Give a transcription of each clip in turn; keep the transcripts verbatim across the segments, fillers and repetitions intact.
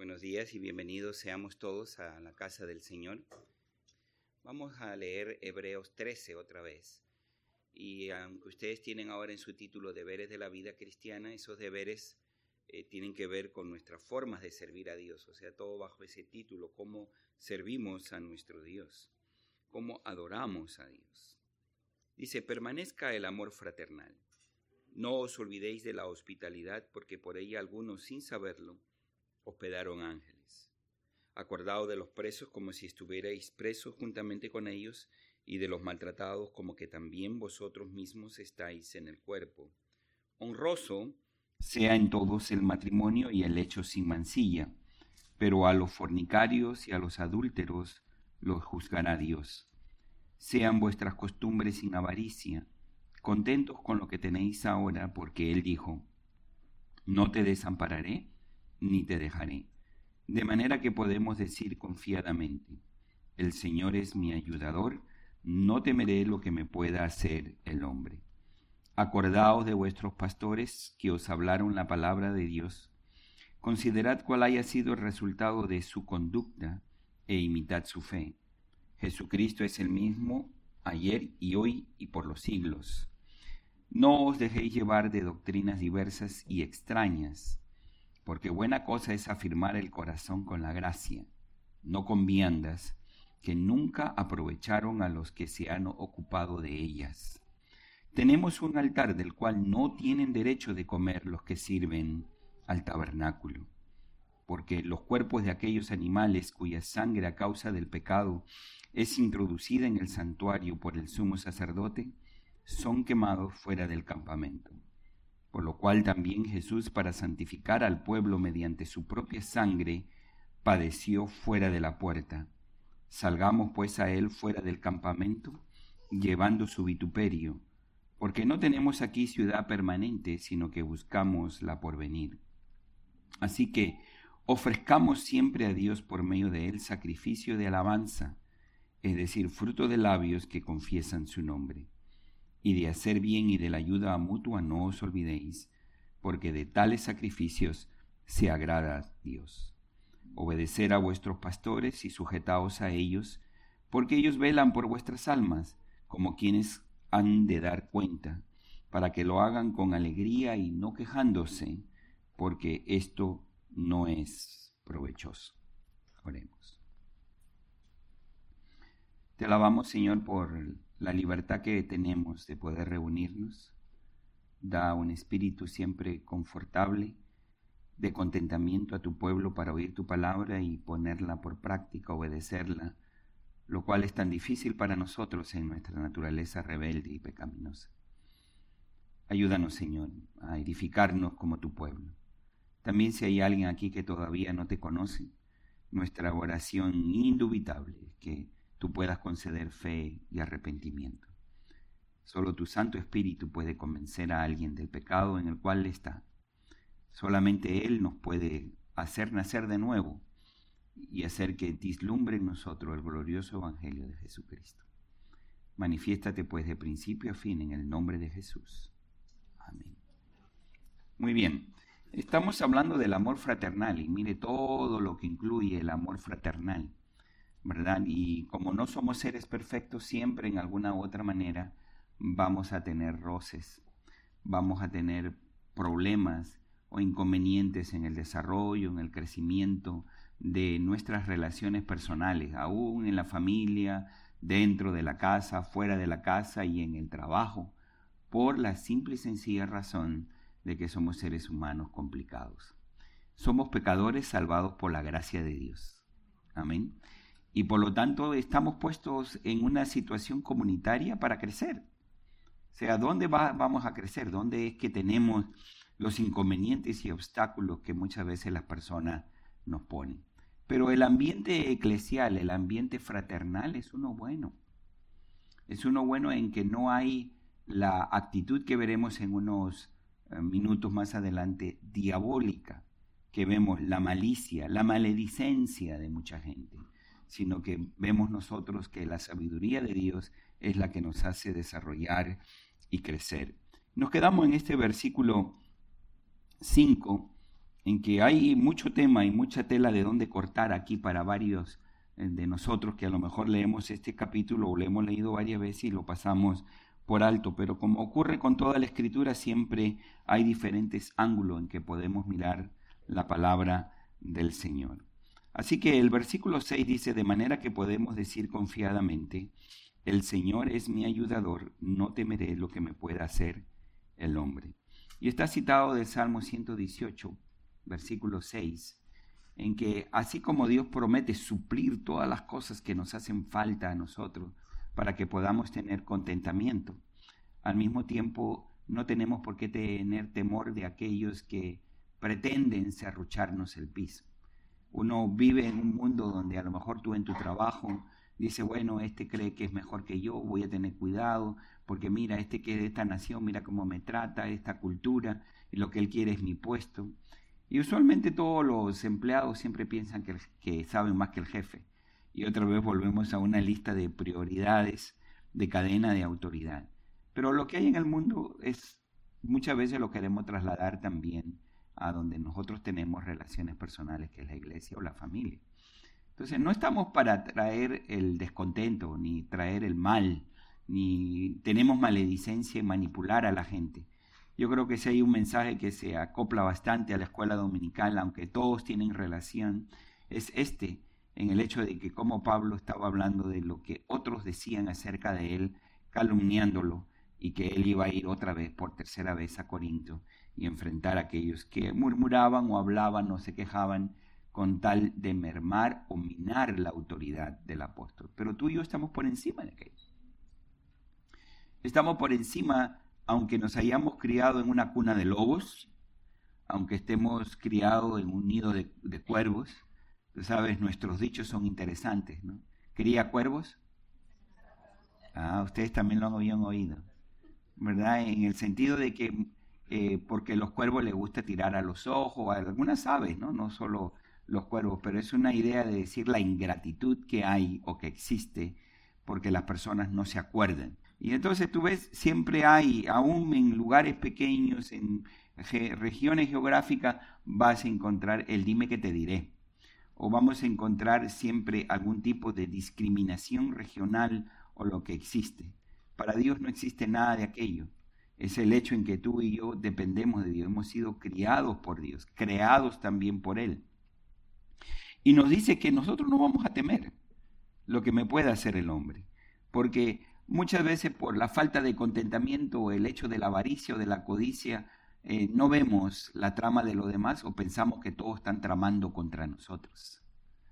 Buenos días y bienvenidos seamos todos a la casa del Señor. Vamos a leer Hebreos trece otra vez. Y aunque ustedes tienen ahora en su título deberes de la vida cristiana, esos deberes eh, tienen que ver con nuestras formas de servir a Dios. O sea, todo bajo ese título, cómo servimos a nuestro Dios, cómo adoramos a Dios. Dice, permanezca el amor fraternal. No os olvidéis de la hospitalidad, porque por ella algunos, sin saberlo, hospedaron ángeles. Acordaos de los presos como si estuvierais presos juntamente con ellos, y de los maltratados como que también vosotros mismos estáis en el cuerpo. Honroso sea en todos el matrimonio y el lecho sin mancilla, pero a los fornicarios y a los adúlteros los juzgará Dios. Sean vuestras costumbres sin avaricia, contentos con lo que tenéis ahora, porque Él dijo, no te desampararé ni te dejaré. De manera que podemos decir confiadamente, el Señor es mi ayudador, no temeré lo que me pueda hacer el hombre. Acordaos de vuestros pastores que os hablaron la palabra de Dios. Considerad cuál haya sido el resultado de su conducta e imitad su fe. Jesucristo es el mismo ayer y hoy y por los siglos. No os dejéis llevar de doctrinas diversas y extrañas, porque buena cosa es afirmar el corazón con la gracia, no con viandas, que nunca aprovecharon a los que se han ocupado de ellas. Tenemos un altar del cual no tienen derecho de comer los que sirven al tabernáculo, porque los cuerpos de aquellos animales cuya sangre a causa del pecado es introducida en el santuario por el sumo sacerdote, son quemados fuera del campamento. Por lo cual también Jesús, para santificar al pueblo mediante su propia sangre, padeció fuera de la puerta. Salgamos pues a él fuera del campamento, llevando su vituperio, porque no tenemos aquí ciudad permanente, sino que buscamos la porvenir. Así que ofrezcamos siempre a Dios por medio de él sacrificio de alabanza, es decir, fruto de labios que confiesan su nombre. Y de hacer bien y de la ayuda mutua no os olvidéis, porque de tales sacrificios se agrada Dios. Obedecer a vuestros pastores y sujetaos a ellos, porque ellos velan por vuestras almas, como quienes han de dar cuenta, para que lo hagan con alegría y no quejándose, porque esto no es provechoso. Oremos. Te alabamos, Señor, por la libertad que tenemos de poder reunirnos. Da un espíritu siempre confortable, de contentamiento a tu pueblo para oír tu palabra y ponerla por práctica, obedecerla, lo cual es tan difícil para nosotros en nuestra naturaleza rebelde y pecaminosa. Ayúdanos, Señor, a edificarnos como tu pueblo. También si hay alguien aquí que todavía no te conoce, nuestra oración indubitable es que tú puedas conceder fe y arrepentimiento. Solo tu Santo Espíritu puede convencer a alguien del pecado en el cual está. Solamente Él nos puede hacer nacer de nuevo y hacer que dislumbre en nosotros el glorioso Evangelio de Jesucristo. Manifiéstate pues de principio a fin en el nombre de Jesús. Amén. Muy bien, estamos hablando del amor fraternal y mire todo lo que incluye el amor fraternal, ¿verdad? Y como no somos seres perfectos, siempre en alguna u otra manera vamos a tener roces, vamos a tener problemas o inconvenientes en el desarrollo, en el crecimiento de nuestras relaciones personales, aún en la familia, dentro de la casa, fuera de la casa y en el trabajo, por la simple y sencilla razón de que somos seres humanos complicados. Somos pecadores salvados por la gracia de Dios. Amén. Y por lo tanto estamos puestos en una situación comunitaria para crecer. O sea, ¿dónde va, vamos a crecer? ¿Dónde es que tenemos los inconvenientes y obstáculos que muchas veces las personas nos ponen? Pero el ambiente eclesial, el ambiente fraternal es uno bueno. Es uno bueno en que no hay la actitud que veremos en unos eh, minutos más adelante, diabólica, que vemos la malicia, la maledicencia de mucha gente, sino que vemos nosotros que la sabiduría de Dios es la que nos hace desarrollar y crecer. Nos quedamos en este versículo cinco en que hay mucho tema y mucha tela de dónde cortar aquí para varios de nosotros que a lo mejor leemos este capítulo o lo hemos leído varias veces y lo pasamos por alto, pero como ocurre con toda la escritura, siempre hay diferentes ángulos en que podemos mirar la palabra del Señor. Así que el versículo seis dice, de manera que podemos decir confiadamente, el Señor es mi ayudador, no temeré lo que me pueda hacer el hombre. Y está citado del Salmo ciento dieciocho, versículo seis, en que así como Dios promete suplir todas las cosas que nos hacen falta a nosotros para que podamos tener contentamiento, al mismo tiempo no tenemos por qué tener temor de aquellos que pretenden serrucharnos el piso. Uno vive en un mundo donde a lo mejor tú en tu trabajo dices, bueno, este cree que es mejor que yo, voy a tener cuidado, porque mira, este que es de esta nación, mira cómo me trata, esta cultura, y lo que él quiere es mi puesto. Y usualmente todos los empleados siempre piensan que, que saben más que el jefe. Y otra vez volvemos a una lista de prioridades, de cadena de autoridad. Pero lo que hay en el mundo es, muchas veces lo queremos trasladar también a donde nosotros tenemos relaciones personales, que es la iglesia o la familia. Entonces no estamos para traer el descontento, ni traer el mal, ni tenemos maledicencia y manipular a la gente. Yo creo que si hay un mensaje que se acopla bastante a la escuela dominical, aunque todos tienen relación, es este, en el hecho de que como Pablo estaba hablando de lo que otros decían acerca de él, calumniándolo, y que él iba a ir otra vez, por tercera vez a Corinto, y enfrentar a aquellos que murmuraban o hablaban o se quejaban con tal de mermar o minar la autoridad del apóstol. Pero tú y yo estamos por encima de aquello. Estamos por encima, aunque nos hayamos criado en una cuna de lobos, aunque estemos criados en un nido de, de cuervos. Tú sabes, nuestros dichos son interesantes, ¿no? ¿Cría cuervos? Ah, ustedes también lo habían oído, ¿verdad? En el sentido de que eh, porque los cuervos les gusta tirar a los ojos, a algunas aves, ¿no? No solo los cuervos, pero es una idea de decir la ingratitud que hay o que existe porque las personas no se acuerdan. Y entonces tú ves, siempre hay, aún en lugares pequeños, en ge- regiones geográficas, vas a encontrar el dime que te diré. O vamos a encontrar siempre algún tipo de discriminación regional o lo que existe. Para Dios no existe nada de aquello. Es el hecho en que tú y yo dependemos de Dios. Hemos sido criados por Dios, creados también por Él. Y nos dice que nosotros no vamos a temer lo que me pueda hacer el hombre. Porque muchas veces por la falta de contentamiento o el hecho de la avaricia o de la codicia, eh, no vemos la trama de los demás o pensamos que todos están tramando contra nosotros.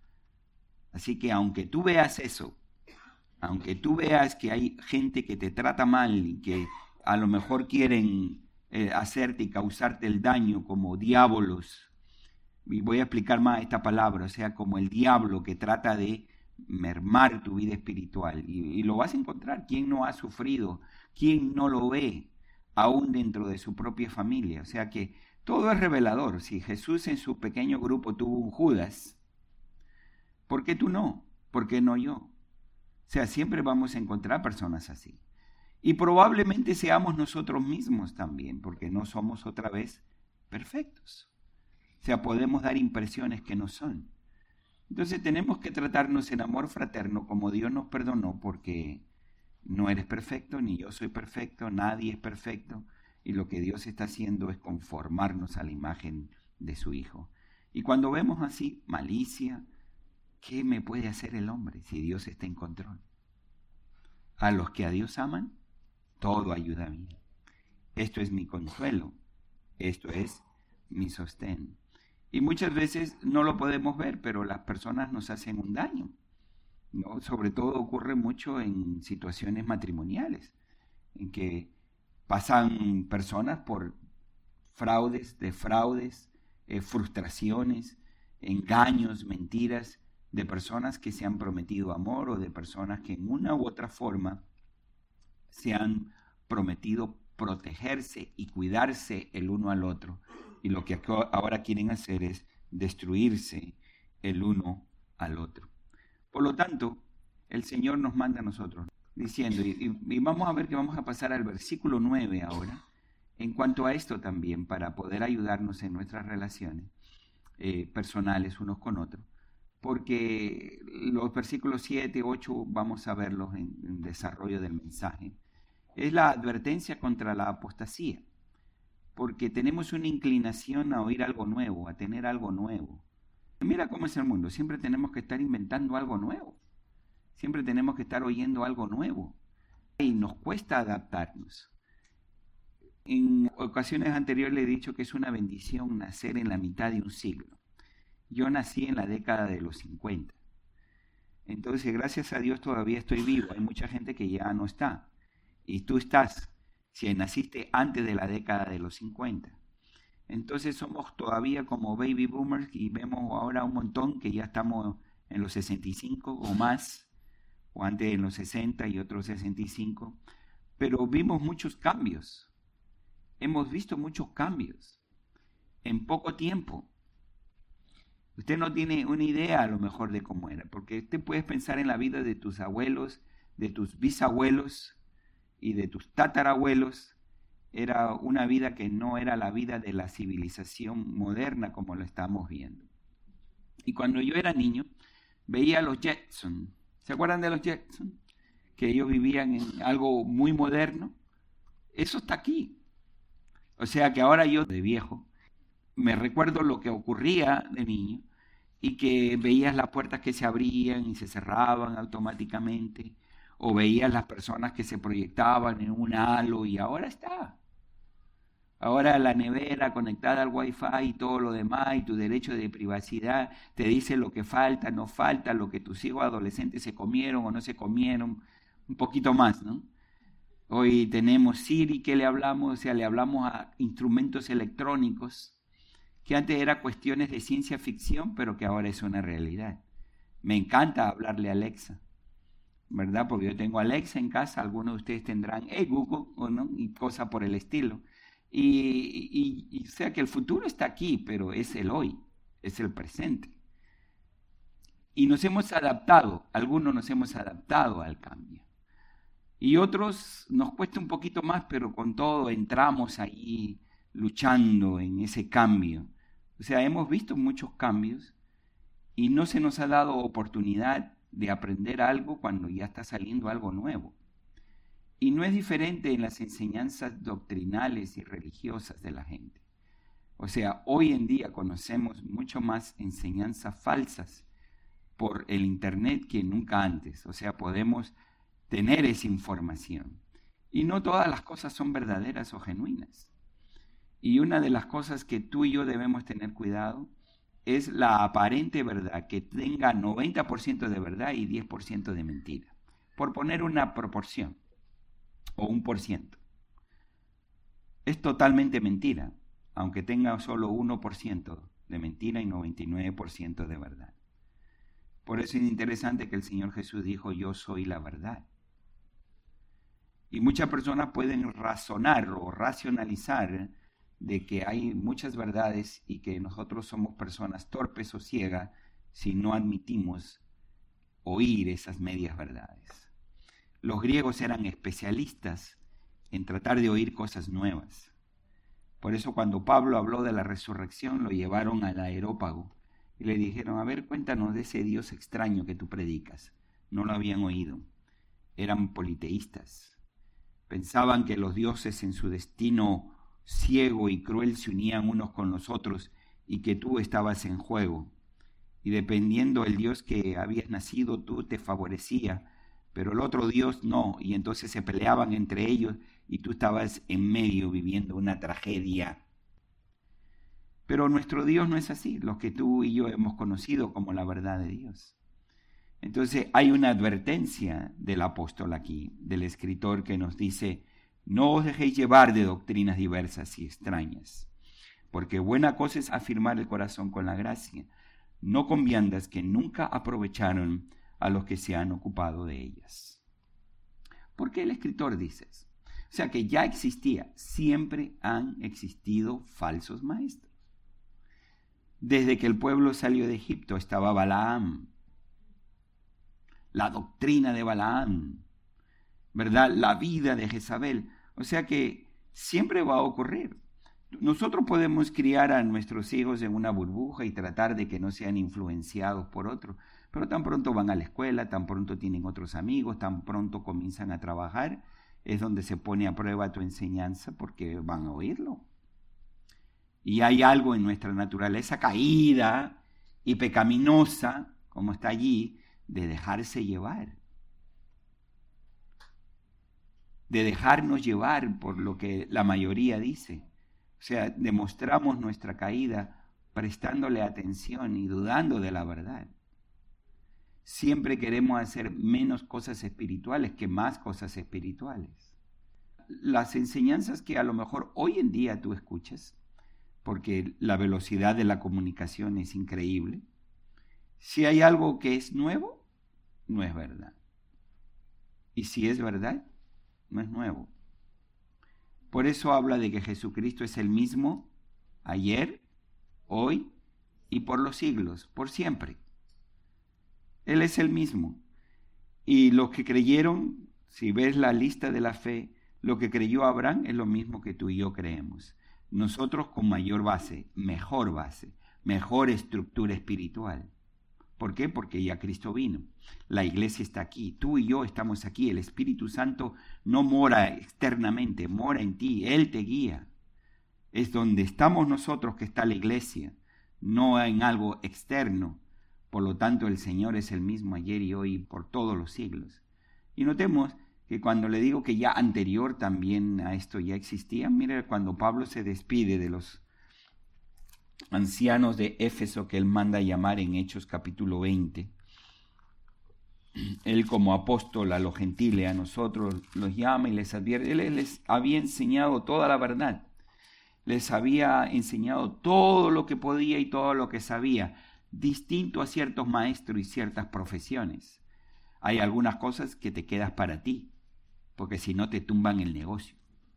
Así que aunque tú veas eso, aunque tú veas que hay gente que te trata mal y que a lo mejor quieren eh, hacerte y causarte el daño como diabolos, y voy a explicar más esta palabra, o sea, como el diablo que trata de mermar tu vida espiritual, y, y lo vas a encontrar. ¿Quién no ha sufrido? ¿Quién no lo ve aún dentro de su propia familia? O sea que todo es revelador. Si Jesús en su pequeño grupo tuvo un Judas, ¿por qué tú no? ¿Por qué no yo? O sea, siempre vamos a encontrar personas así. Y probablemente seamos nosotros mismos también, porque no somos otra vez perfectos. O sea, podemos dar impresiones que no son. Entonces tenemos que tratarnos en amor fraterno como Dios nos perdonó, porque no eres perfecto, ni yo soy perfecto, nadie es perfecto, y lo que Dios está haciendo es conformarnos a la imagen de su Hijo. Y cuando vemos así, malicia, ¿qué me puede hacer el hombre si Dios está en control? A los que a Dios aman, todo ayuda a mí. Esto es mi consuelo, esto es mi sostén. Y muchas veces no lo podemos ver, pero las personas nos hacen un daño, ¿no? Sobre todo ocurre mucho en situaciones matrimoniales, en que pasan personas por fraudes, defraudes, eh, frustraciones, engaños, mentiras, de personas que se han prometido amor o de personas que en una u otra forma se han prometido protegerse y cuidarse el uno al otro. Y lo que ahora quieren hacer es destruirse el uno al otro. Por lo tanto, el Señor nos manda a nosotros, diciendo, y, y vamos a ver que vamos a pasar al versículo nueve ahora, en cuanto a esto también, para poder ayudarnos en nuestras relaciones. eh, personales unos con otros, porque los versículos siete, ocho vamos a verlos en, en desarrollo del mensaje. Es la advertencia contra la apostasía, porque tenemos una inclinación a oír algo nuevo, a tener algo nuevo. Mira cómo es el mundo, siempre tenemos que estar inventando algo nuevo, siempre tenemos que estar oyendo algo nuevo, y nos cuesta adaptarnos. En ocasiones anteriores le he dicho que es una bendición nacer en la mitad de un siglo. Yo nací en la década de los cincuenta. Entonces, gracias a Dios todavía estoy vivo. Hay mucha gente que ya no está. Y tú estás, si naciste antes de la década de los cincuenta. Entonces somos todavía como baby boomers y vemos ahora un montón que ya estamos en los sesenta y cinco o más, o antes en los sesenta y otros sesenta y cinco. Pero vimos muchos cambios. Hemos visto muchos cambios en poco tiempo. Usted no tiene una idea a lo mejor de cómo era, porque usted puede pensar en la vida de tus abuelos, de tus bisabuelos y de tus tatarabuelos. Era una vida que no era la vida de la civilización moderna como lo estamos viendo. Y cuando yo era niño, veía a los Jetson. ¿Se acuerdan de los Jetson? Que ellos vivían en algo muy moderno. Eso está aquí. O sea que ahora yo, de viejo, me recuerdo lo que ocurría de niño y que veías las puertas que se abrían y se cerraban automáticamente, o veías las personas que se proyectaban en un halo, y ahora está. Ahora la nevera conectada al Wi-Fi y todo lo demás, y tu derecho de privacidad te dice lo que falta, no falta, lo que tus hijos adolescentes se comieron o no se comieron, un poquito más, ¿no? Hoy tenemos Siri, que le hablamos, o sea, le hablamos a instrumentos electrónicos, que antes era cuestiones de ciencia ficción, pero que ahora es una realidad. Me encanta hablarle a Alexa, ¿verdad? Porque yo tengo Alexa en casa, algunos de ustedes tendrán Hey Google, ¿o no? Y cosas por el estilo. Y, y, y o sea que el futuro está aquí, pero es el hoy, es el presente. Y nos hemos adaptado, algunos nos hemos adaptado al cambio. Y otros nos cuesta un poquito más, pero con todo entramos ahí luchando en ese cambio. O sea, hemos visto muchos cambios y no se nos ha dado oportunidad de aprender algo cuando ya está saliendo algo nuevo. Y no es diferente en las enseñanzas doctrinales y religiosas de la gente. O sea, hoy en día conocemos mucho más enseñanzas falsas por el internet que nunca antes. O sea, podemos tener esa información. Y no todas las cosas son verdaderas o genuinas. Y una de las cosas que tú y yo debemos tener cuidado es la aparente verdad, que tenga noventa por ciento de verdad y diez por ciento de mentira. Por poner una proporción o un por ciento. Es totalmente mentira, aunque tenga solo uno por ciento de mentira y noventa y nueve por ciento de verdad. Por eso es interesante que el Señor Jesús dijo, yo soy la verdad. Y muchas personas pueden razonar o racionalizar de que hay muchas verdades y que nosotros somos personas torpes o ciegas si no admitimos oír esas medias verdades. Los griegos eran especialistas en tratar de oír cosas nuevas. Por eso cuando Pablo habló de la resurrección, lo llevaron al Areópago y le dijeron, a ver, cuéntanos de ese Dios extraño que tú predicas. No lo habían oído. Eran politeístas. Pensaban que los dioses en su destino ciego y cruel se unían unos con los otros y que tú estabas en juego. Y dependiendo del Dios que habías nacido, tú te favorecía, pero el otro Dios no. Y entonces se peleaban entre ellos y tú estabas en medio viviendo una tragedia. Pero nuestro Dios no es así, los que tú y yo hemos conocido como la verdad de Dios. Entonces hay una advertencia del apóstol aquí, del escritor, que nos dice, no os dejéis llevar de doctrinas diversas y extrañas, porque buena cosa es afirmar el corazón con la gracia, no con viandas que nunca aprovecharon a los que se han ocupado de ellas. ¿Por qué el escritor dice eso? O sea que ya existía, siempre han existido falsos maestros. Desde que el pueblo salió de Egipto estaba Balaam, la doctrina de Balaam, ¿verdad? La vida de Jezabel. O sea que siempre va a ocurrir. Nosotros podemos criar a nuestros hijos en una burbuja y tratar de que no sean influenciados por otros, pero tan pronto van a la escuela, tan pronto tienen otros amigos, tan pronto comienzan a trabajar, es donde se pone a prueba tu enseñanza porque van a oírlo. Y hay algo en nuestra naturaleza caída y pecaminosa, como está allí, de dejarse llevar. De dejarnos llevar por lo que la mayoría dice. O sea, demostramos nuestra caída prestándole atención y dudando de la verdad. Siempre queremos hacer menos cosas espirituales que más cosas espirituales. Las enseñanzas que a lo mejor hoy en día tú escuchas, porque la velocidad de la comunicación es increíble, si hay algo que es nuevo, no es verdad. Y si es verdad, no es nuevo. Por eso habla de que Jesucristo es el mismo ayer, hoy y por los siglos, por siempre. Él es el mismo. Y los que creyeron, si ves la lista de la fe, lo que creyó Abraham es lo mismo que tú y yo creemos. Nosotros con mayor base, mejor base, mejor estructura espiritual. ¿Por qué? Porque ya Cristo vino. La iglesia está aquí, tú y yo estamos aquí. El Espíritu Santo no mora externamente, mora en ti, Él te guía. Es donde estamos nosotros que está la iglesia, no en algo externo. Por lo tanto, el Señor es el mismo ayer y hoy por todos los siglos. Y notemos que cuando le digo que ya anterior también a esto ya existía, mire, cuando Pablo se despide de los ancianos de Éfeso que él manda llamar en Hechos capítulo veinte, él como apóstol a los gentiles, a nosotros, los llama y les advierte. Él les había enseñado toda la verdad, les había enseñado todo lo que podía y todo lo que sabía, distinto a ciertos maestros y ciertas profesiones. Hay algunas cosas que te quedas para ti, porque si no te tumban el negocio.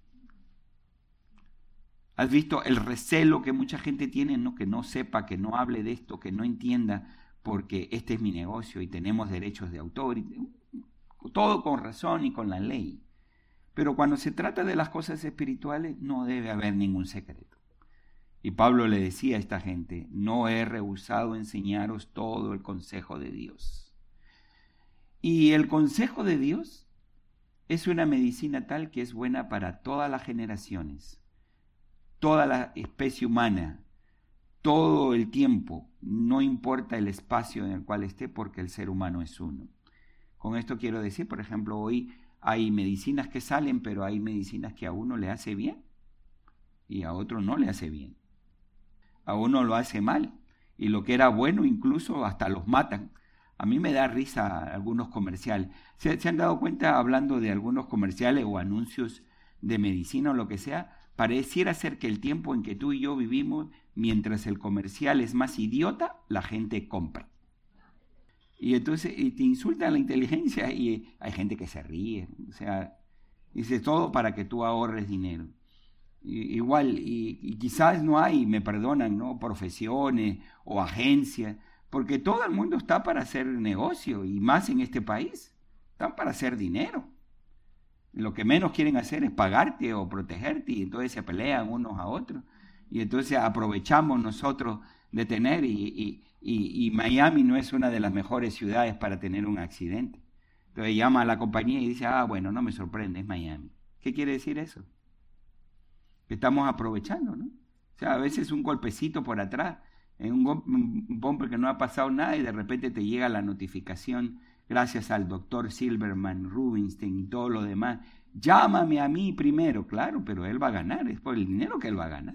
¿Has visto el recelo que mucha gente tiene, ¿no? Que no sepa, que no hable de esto, que no entienda, porque este es mi negocio y tenemos derechos de autor, y todo con razón y con la ley. Pero cuando se trata de las cosas espirituales no debe haber ningún secreto. Y Pablo le decía a esta gente, no he rehusado enseñaros todo el consejo de Dios. Y el consejo de Dios es una medicina tal que es buena para todas las generaciones, toda la especie humana, todo el tiempo, no importa el espacio en el cual esté, porque el ser humano es uno. Con esto quiero decir, por ejemplo, hoy hay medicinas que salen, pero hay medicinas que a uno le hace bien y a otro no le hace bien. A uno lo hace mal y lo que era bueno incluso hasta los matan. A mí me da risa algunos comerciales. ¿Se, se han dado cuenta hablando de algunos comerciales o anuncios de medicina o lo que sea? Pareciera ser que el tiempo en que tú y yo vivimos, mientras el comercial es más idiota, la gente compra. Y entonces y te insultan la inteligencia y hay gente que se ríe. O sea, dice todo para que tú ahorres dinero. Y, igual, y, y quizás no hay, me perdonan, ¿no? Profesiones o agencias, porque todo el mundo está para hacer negocio y más en este país. Están para hacer dinero. Lo que menos quieren hacer es pagarte o protegerte y entonces se pelean unos a otros. Y entonces aprovechamos nosotros de tener y, y, y, y Miami no es una de las mejores ciudades para tener un accidente. Entonces llama a la compañía y dice, ah, bueno, no me sorprende, es Miami. ¿Qué quiere decir eso? Que estamos aprovechando, ¿no? O sea, a veces un golpecito por atrás, en un, un bumper que no ha pasado nada y de repente te llega la notificación, gracias al doctor Silverman, Rubinstein y todo lo demás, llámame a mí primero, claro, pero él va a ganar, es por el dinero que él va a ganar.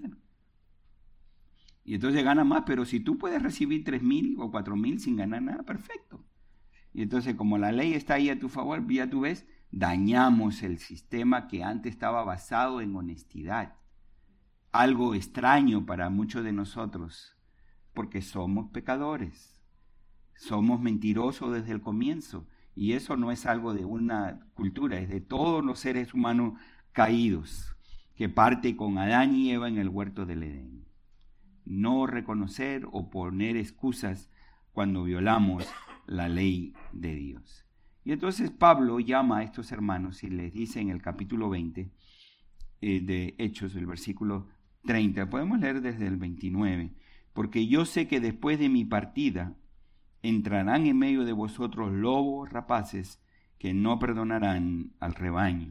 Y entonces gana más, pero si tú puedes recibir tres mil o cuatro mil sin ganar nada, perfecto. Y entonces como la ley está ahí a tu favor, ya tú ves, dañamos el sistema que antes estaba basado en honestidad. Algo extraño para muchos de nosotros, porque somos pecadores. Somos mentirosos desde el comienzo y eso no es algo de una cultura, es de todos los seres humanos caídos, que parte con Adán y Eva en el huerto del Edén. No reconocer o poner excusas cuando violamos la ley de Dios. Y entonces Pablo llama a estos hermanos y les dice en el capítulo veinte eh, de Hechos, el versículo treinta. Podemos leer desde el veintinueve. Porque yo sé que después de mi partida entrarán en medio de vosotros lobos rapaces que no perdonarán al rebaño.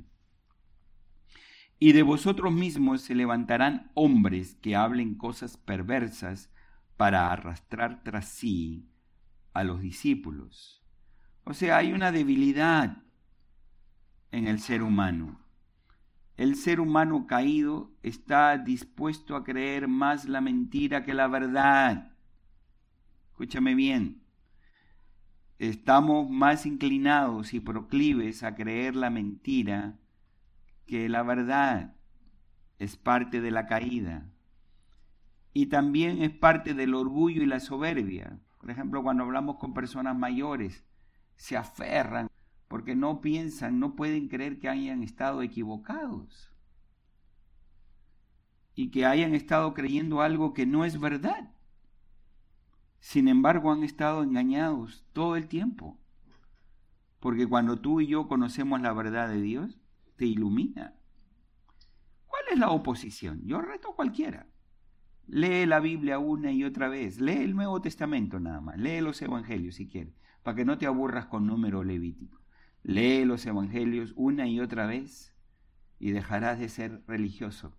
Y de vosotros mismos se levantarán hombres que hablen cosas perversas para arrastrar tras sí a los discípulos. O sea, hay una debilidad en el ser humano. El ser humano caído está dispuesto a creer más la mentira que la verdad. Escúchame bien. Estamos más inclinados y proclives a creer la mentira que la verdad. Es parte de la caída. Y también es parte del orgullo y la soberbia. Por ejemplo, cuando hablamos con personas mayores, se aferran porque no piensan, no pueden creer que hayan estado equivocados y que hayan estado creyendo algo que no es verdad. Sin embargo, han estado engañados todo el tiempo, porque cuando tú y yo conocemos la verdad de Dios, te ilumina. ¿Cuál es la oposición? Yo reto a cualquiera. Lee la Biblia una y otra vez, lee el Nuevo Testamento nada más, lee los Evangelios si quieres, para que no te aburras con número levítico. Lee los Evangelios una y otra vez y dejarás de ser religioso.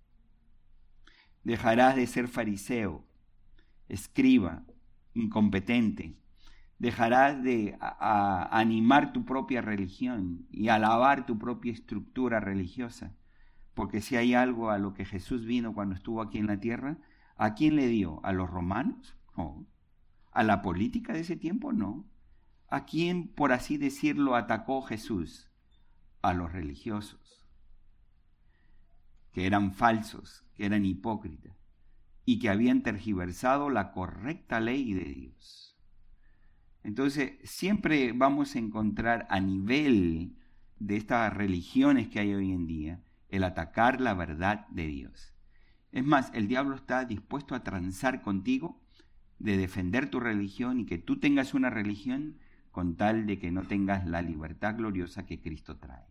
Dejarás de ser fariseo, escriba, incompetente. Dejarás de a, a animar tu propia religión y alabar tu propia estructura religiosa. Porque si hay algo a lo que Jesús vino cuando estuvo aquí en la tierra, ¿a quién le dio? ¿A los romanos? No. ¿A la política de ese tiempo? No. ¿A quién, por así decirlo, atacó Jesús? A los religiosos, que eran falsos, que eran hipócritas y que habían tergiversado la correcta ley de Dios. Entonces, siempre vamos a encontrar a nivel de estas religiones que hay hoy en día, el atacar la verdad de Dios. Es más, el diablo está dispuesto a transar contigo, de defender tu religión y que tú tengas una religión con tal de que no tengas la libertad gloriosa que Cristo trae.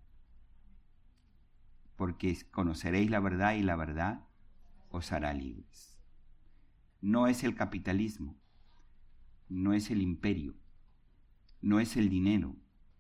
Porque conoceréis la verdad y la verdad os hará libres. No es el capitalismo, no es el imperio, no es el dinero,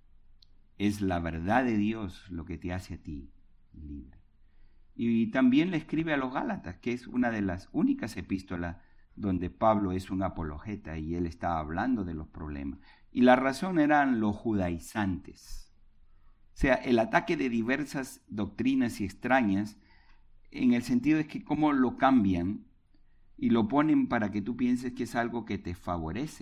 es la verdad de Dios lo que te hace a ti libre. Y también le escribe a los Gálatas, que es una de las únicas epístolas donde Pablo es un apologeta y él está hablando de los problemas. Y la razón eran los judaizantes. O sea, el ataque de diversas doctrinas y extrañas, en el sentido es que cómo lo cambian y lo ponen para que tú pienses que es algo que te favorece.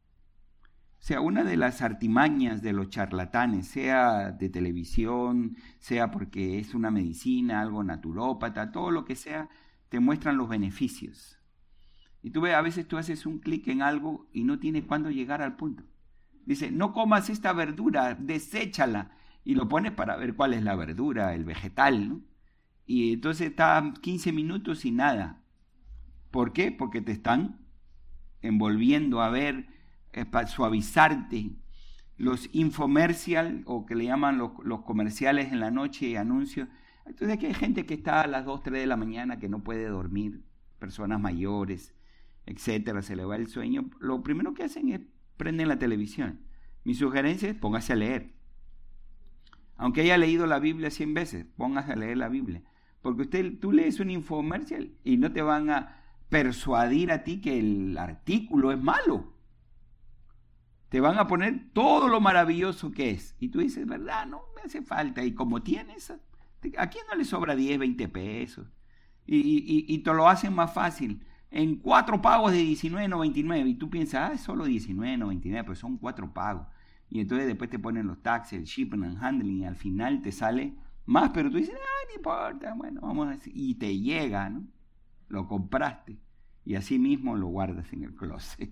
O sea, una de las artimañas de los charlatanes, sea de televisión, sea porque es una medicina, algo naturópata, todo lo que sea, te muestran los beneficios. Y tú ves, a veces tú haces un clic en algo y no tienes cuándo llegar al punto. Dice, no comas esta verdura, deséchala. Y lo pones para ver cuál es la verdura, el vegetal, ¿no? Y entonces está quince minutos y nada. ¿Por qué? Porque te están envolviendo a ver, eh, para suavizarte. Los infomercial, o que le llaman los, los comerciales en la noche y anuncios. Entonces aquí hay gente que está a las dos, tres de la mañana que no puede dormir, personas mayores, etcétera, se le va el sueño. Lo primero que hacen es prenden la televisión. Mi sugerencia es póngase a leer. Aunque haya leído la Biblia cien veces, póngase a leer la Biblia. Porque usted, tú lees un infomercial y no te van a persuadir a ti que el artículo es malo. Te van a poner todo lo maravilloso que es. Y tú dices, ¿verdad? No me hace falta. Y como tienes, ¿a quién no le sobra diez, veinte pesos? Y, y, y te lo hacen más fácil. En cuatro pagos de diecinueve noventa y nueve. Y tú piensas, ah, es solo diecinueve noventa y nueve, pero son cuatro pagos. Y entonces después te ponen los taxes, el shipping and handling, y al final te sale más, pero tú dices, ah, no importa, bueno, vamos a decir, y te llega, ¿no? Lo compraste, y así mismo lo guardas en el closet.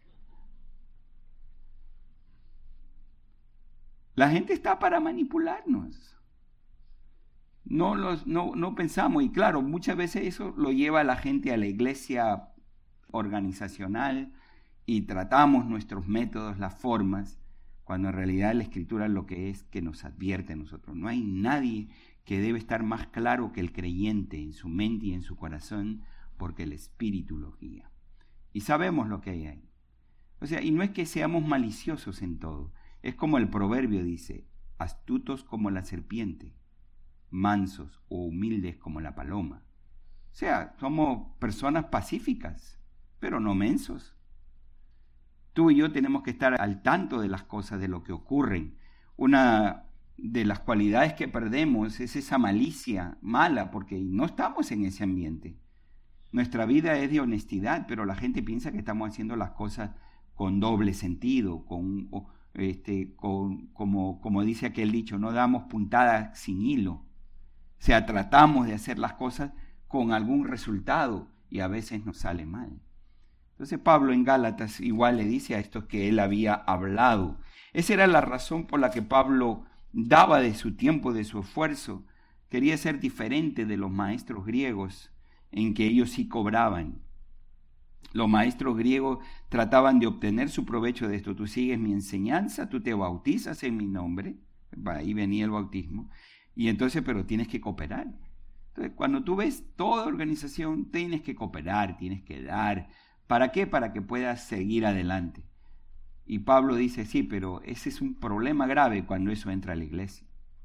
La gente está para manipularnos. No, los, no, no pensamos, y claro, muchas veces eso lo lleva a la gente a la iglesia organizacional, y tratamos nuestros métodos, las formas, cuando en realidad la Escritura lo que es que nos advierte a nosotros. No hay nadie que debe estar más claro que el creyente en su mente y en su corazón, porque el Espíritu lo guía. Y sabemos lo que hay ahí. O sea, y no es que seamos maliciosos en todo. Es como el proverbio dice, astutos como la serpiente, mansos o humildes como la paloma. O sea, somos personas pacíficas, pero no mensos. Tú y yo tenemos que estar al tanto de las cosas, de lo que ocurren. Una de las cualidades que perdemos es esa malicia mala, porque no estamos en ese ambiente. Nuestra vida es de honestidad, pero la gente piensa que estamos haciendo las cosas con doble sentido, con, este, con, como, como dice aquel dicho, no damos puntadas sin hilo. O sea, tratamos de hacer las cosas con algún resultado y a veces nos sale mal. Entonces Pablo en Gálatas igual le dice a estos que él había hablado. Esa era la razón por la que Pablo daba de su tiempo, de su esfuerzo. Quería ser diferente de los maestros griegos, en que ellos sí cobraban. Los maestros griegos trataban de obtener su provecho de esto. Tú sigues mi enseñanza, tú te bautizas en mi nombre. Ahí venía el bautismo. Y entonces, pero tienes que cooperar. Entonces, cuando tú ves toda organización, tienes que cooperar, tienes que dar. ¿Para qué? Para que puedas seguir adelante. Y Pablo dice, sí, pero ese es un problema grave cuando eso entra a la iglesia.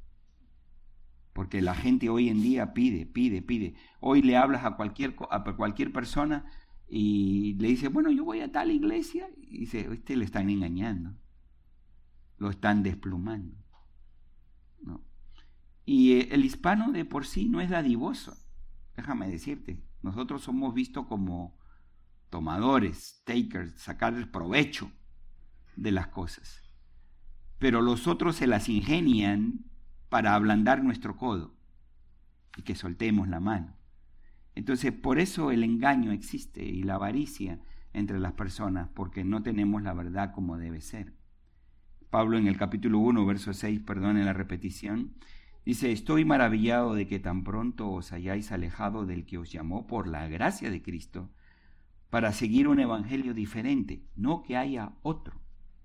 Porque la gente hoy en día pide, pide, pide. Hoy le hablas a cualquier, a cualquier persona y le dices, bueno, yo voy a tal iglesia. Y dice, este le están engañando. Lo están desplumando. ¿No? Y el hispano de por sí no es dadivoso. Déjame decirte, nosotros somos vistos como tomadores, takers, sacar el provecho de las cosas. Pero los otros se las ingenian para ablandar nuestro codo y que soltemos la mano. Entonces, por eso el engaño existe y la avaricia entre las personas, porque no tenemos la verdad como debe ser. Pablo en el capítulo uno, verso seis, perdone la repetición, dice, estoy maravillado de que tan pronto os hayáis alejado del que os llamó por la gracia de Cristo para seguir un evangelio diferente, no que haya otro.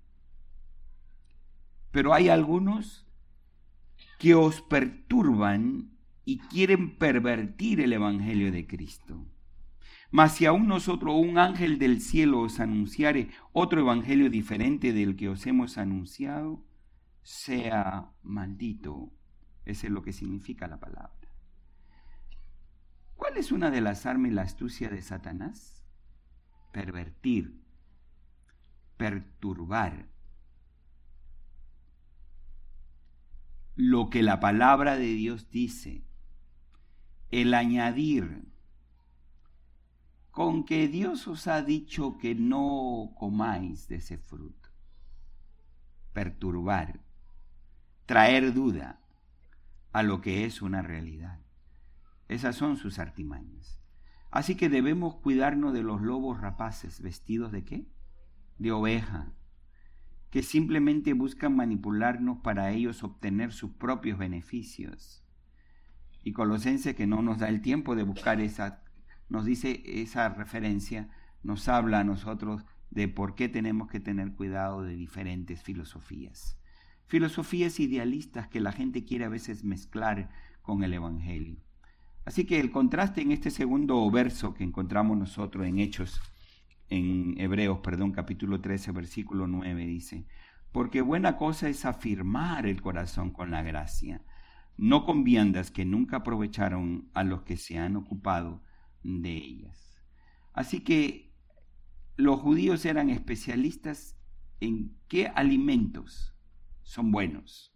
Pero hay algunos que os perturban y quieren pervertir el evangelio de Cristo. Mas si aún nosotros, un ángel del cielo, os anunciare otro evangelio diferente del que os hemos anunciado, sea maldito. Eso es lo que significa la palabra. ¿Cuál es una de las armas y la astucia de Satanás? Pervertir, perturbar lo que la palabra de Dios dice, el añadir, con que Dios os ha dicho que no comáis de ese fruto, perturbar, traer duda a lo que es una realidad. Esas son sus artimañas. Así que debemos cuidarnos de los lobos rapaces, vestidos ¿de qué? De oveja, que simplemente buscan manipularnos para ellos obtener sus propios beneficios. Y Colosenses, que no nos da el tiempo de buscar esa, nos dice esa referencia, nos habla a nosotros de por qué tenemos que tener cuidado de diferentes filosofías. Filosofías idealistas que la gente quiere a veces mezclar con el Evangelio. Así que el contraste en este segundo verso que encontramos nosotros en Hechos, en Hebreos, perdón, capítulo trece, versículo nueve, dice, porque buena cosa es afirmar el corazón con la gracia, no con viandas que nunca aprovecharon a los que se han ocupado de ellas. Así que los judíos eran especialistas en qué alimentos son buenos.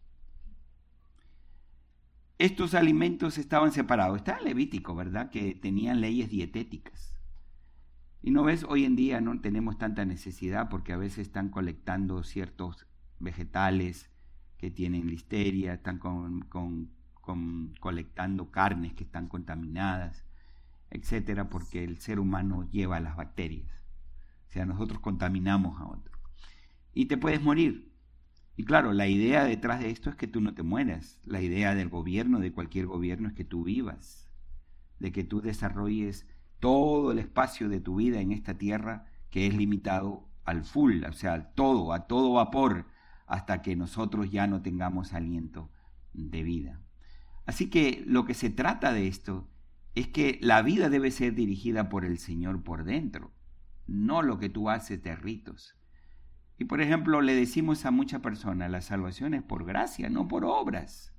Estos alimentos estaban separados. Está en Levítico, ¿verdad? Que tenían leyes dietéticas. Y no ves, hoy en día no tenemos tanta necesidad porque a veces están colectando ciertos vegetales que tienen listeria, están con, con, con, colectando carnes que están contaminadas, etcétera, porque el ser humano lleva las bacterias. O sea, nosotros contaminamos a otro. Y te puedes morir. Y claro, la idea detrás de esto es que tú no te mueras. La idea del gobierno, de cualquier gobierno, es que tú vivas, de que tú desarrolles todo el espacio de tu vida en esta tierra que es limitado al full, o sea, al todo, a todo vapor, hasta que nosotros ya no tengamos aliento de vida. Así que lo que se trata de esto es que la vida debe ser dirigida por el Señor por dentro, no lo que tú haces de ritos. Y por ejemplo, le decimos a muchas personas, la salvación es por gracia, no por obras.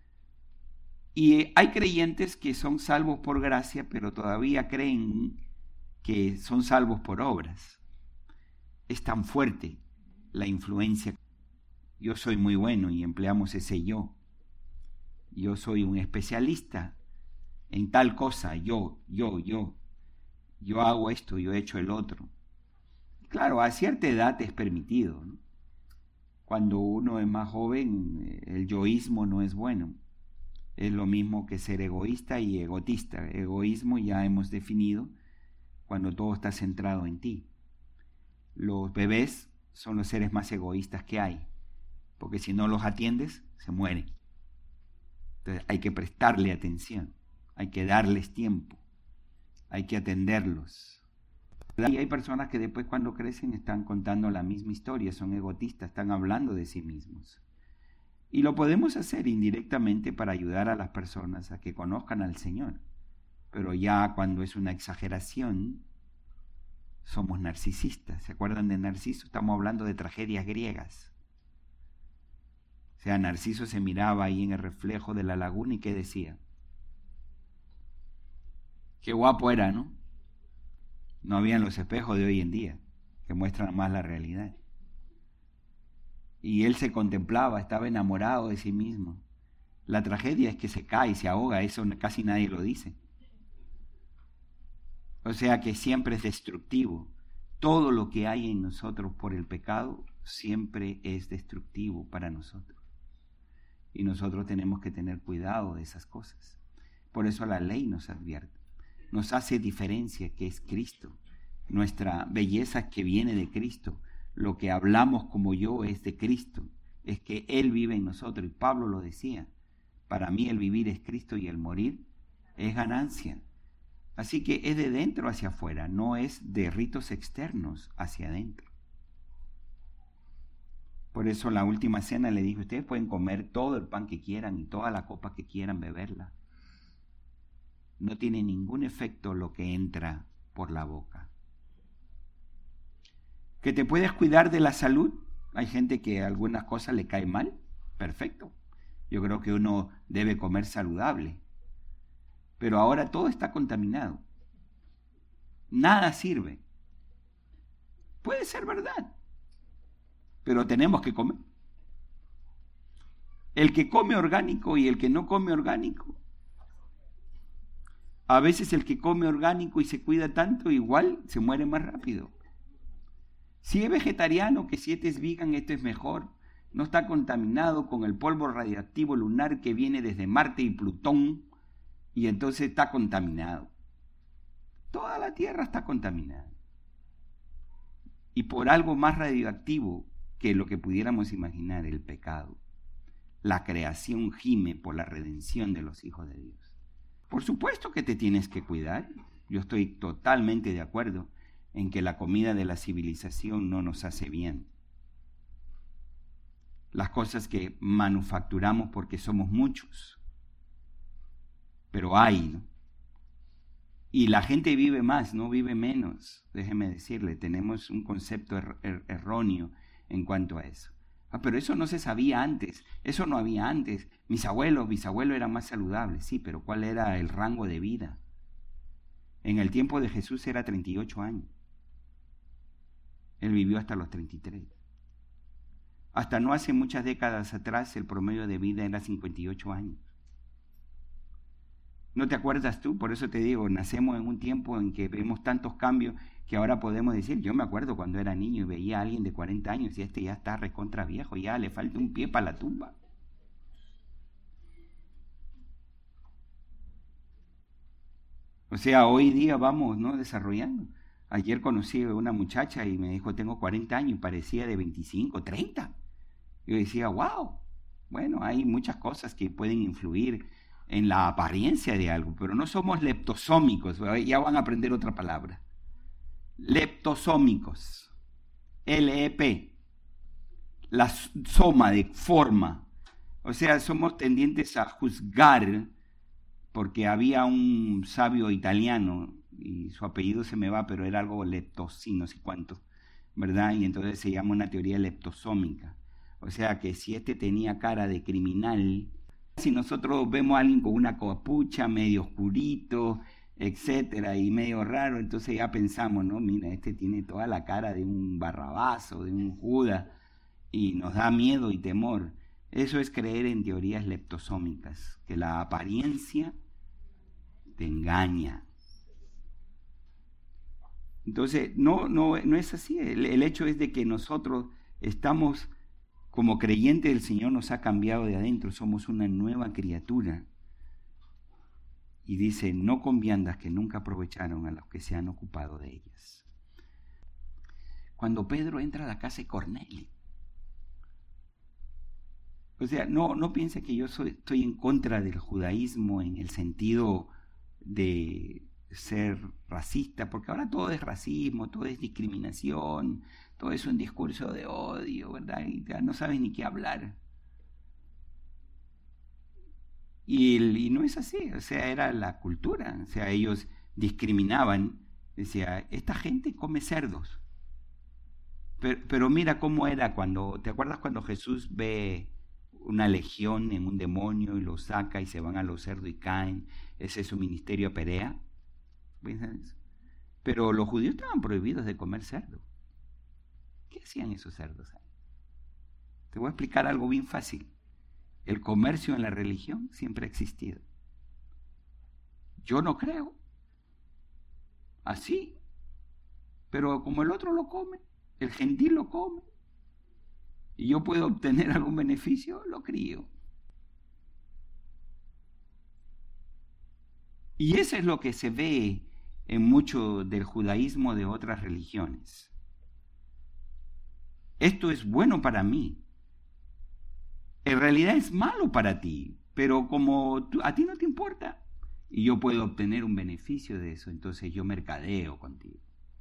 Y hay creyentes que son salvos por gracia, pero todavía creen que son salvos por obras. Es tan fuerte la influencia. Yo soy muy bueno y empleamos ese yo. Yo soy un especialista en tal cosa, yo, yo, yo. Yo hago esto, yo he hecho el otro. Claro, a cierta edad es permitido, ¿no? Cuando uno es más joven, el yoísmo no es bueno. Es lo mismo que ser egoísta y egotista. Egoísmo ya hemos definido cuando todo está centrado en ti. Los bebés son los seres más egoístas que hay, porque si no los atiendes, se mueren. Entonces hay que prestarle atención, hay que darles tiempo, hay que atenderlos. Y hay personas que después cuando crecen están contando la misma historia, son egoístas, están hablando de sí mismos. Y lo podemos hacer indirectamente para ayudar a las personas a que conozcan al Señor. Pero ya cuando es una exageración, somos narcisistas. ¿Se acuerdan de Narciso? Estamos hablando de tragedias griegas. O sea, Narciso se miraba ahí en el reflejo de la laguna y ¿qué decía? Qué guapo era, ¿no? No habían los espejos de hoy en día, que muestran más la realidad. Y él se contemplaba, estaba enamorado de sí mismo. La tragedia es que se cae, se ahoga, eso casi nadie lo dice. O sea que siempre es destructivo. Todo lo que hay en nosotros por el pecado siempre es destructivo para nosotros. Y nosotros tenemos que tener cuidado de esas cosas. Por eso la ley nos advierte. Nos hace diferencia que es Cristo. Nuestra belleza que viene de Cristo. Lo que hablamos como yo es de Cristo. Es que Él vive en nosotros. Y Pablo lo decía. Para mí el vivir es Cristo y el morir es ganancia. Así que es de dentro hacia afuera, no es de ritos externos hacia adentro. Por eso la última cena le dijo, ustedes pueden comer todo el pan que quieran y toda la copa que quieran beberla. No tiene ningún efecto lo que entra por la boca. ¿Que te puedes cuidar de la salud? Hay gente que a algunas cosas le cae mal. Perfecto. Yo creo que uno debe comer saludable. Pero ahora todo está contaminado. Nada sirve. Puede ser verdad, pero tenemos que comer. El que come orgánico y el que no come orgánico. A veces el que come orgánico y se cuida tanto, igual se muere más rápido. Si es vegetariano, que si este es vegan, esto es mejor. No está contaminado con el polvo radiactivo lunar que viene desde Marte y Plutón. Y entonces está contaminado. Toda la Tierra está contaminada. Y por algo más radioactivo que lo que pudiéramos imaginar, el pecado. La creación gime por la redención de los hijos de Dios. Por supuesto que te tienes que cuidar. Yo estoy totalmente de acuerdo en que la comida de la civilización no nos hace bien. Las cosas que manufacturamos porque somos muchos. Pero hay, ¿no? Y la gente vive más, no vive menos. Déjeme decirle, tenemos un concepto er- er- erróneo en cuanto a eso. Ah, pero eso no se sabía antes, eso no había antes. Mis abuelos, bisabuelos eran más saludables, sí, pero ¿cuál era el rango de vida? En el tiempo de Jesús era treinta y ocho años. Él vivió hasta los treinta y tres. Hasta no hace muchas décadas atrás el promedio de vida era cincuenta y ocho años. ¿No te acuerdas tú? Por eso te digo, nacemos en un tiempo en que vemos tantos cambios que ahora podemos decir, yo me acuerdo cuando era niño y veía a alguien de cuarenta años y este ya está recontra viejo, ya le falta un pie para la tumba. O sea, hoy día vamos, ¿no?, desarrollando. Ayer conocí a una muchacha y me dijo, tengo cuarenta años y parecía de veinticinco, treinta. Yo decía, wow, bueno, hay muchas cosas que pueden influir en la apariencia de algo, pero no somos leptosómicos, ya van a aprender otra palabra. Leptosómicos, L E P, la soma de forma, O sea, somos tendientes a juzgar, porque había un sabio italiano, y su apellido se me va, pero era algo leptosí, no sé cuánto, ¿verdad? Y entonces se llama una teoría leptosómica. O sea, que si este tenía cara de criminal, si nosotros vemos a alguien con una capucha, medio oscurito, etcétera, y medio raro, entonces ya pensamos, no, mira, este tiene toda la cara de un Barrabás o de un Judas, y nos da miedo y temor. Eso es creer en teorías leptosómicas, que la apariencia te engaña. Entonces, no, no, no es así. El, el hecho es de que nosotros estamos, como creyentes del Señor, nos ha cambiado de adentro, somos una nueva criatura. Y dice, no con viandas que nunca aprovecharon a los que se han ocupado de ellas. Cuando Pedro entra a la casa de Cornelio, o sea, no, no piense que yo soy, estoy en contra del judaísmo en el sentido de ser racista, porque ahora todo es racismo, todo es discriminación, todo es un discurso de odio, ¿verdad? Y ya no sabes ni qué hablar. Y, y no es así, o sea, era la cultura, o sea, ellos discriminaban, decía, esta gente come cerdos. Pero, pero mira cómo era cuando, ¿te acuerdas cuando Jesús ve una legión en un demonio y lo saca y se van a los cerdos y caen? Ese es su ministerio a Perea. Pero los judíos estaban prohibidos de comer cerdo. ¿Qué hacían esos cerdos ahí? Te voy a explicar algo bien fácil. El comercio en la religión siempre ha existido. Yo no creo. Así. Pero como el otro lo come, el gentil lo come, y yo puedo obtener algún beneficio, lo crío. Y eso es lo que se ve en mucho del judaísmo de otras religiones. Esto es bueno para mí. En realidad es malo para ti, pero como tú, a ti no te importa, y yo puedo obtener un beneficio de eso, entonces yo mercadeo contigo.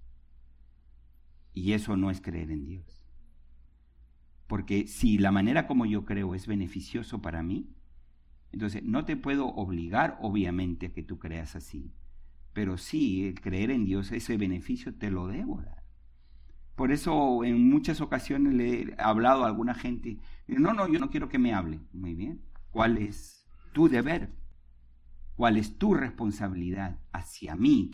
Y eso no es creer en Dios. Porque si la manera como yo creo es beneficioso para mí, entonces no te puedo obligar, obviamente, a que tú creas así. Pero sí, el creer en Dios, ese beneficio te lo debo dar. Por eso en muchas ocasiones le he hablado a alguna gente, no, no, yo no quiero que me hable. Muy bien, ¿cuál es tu deber? ¿Cuál es tu responsabilidad hacia mí?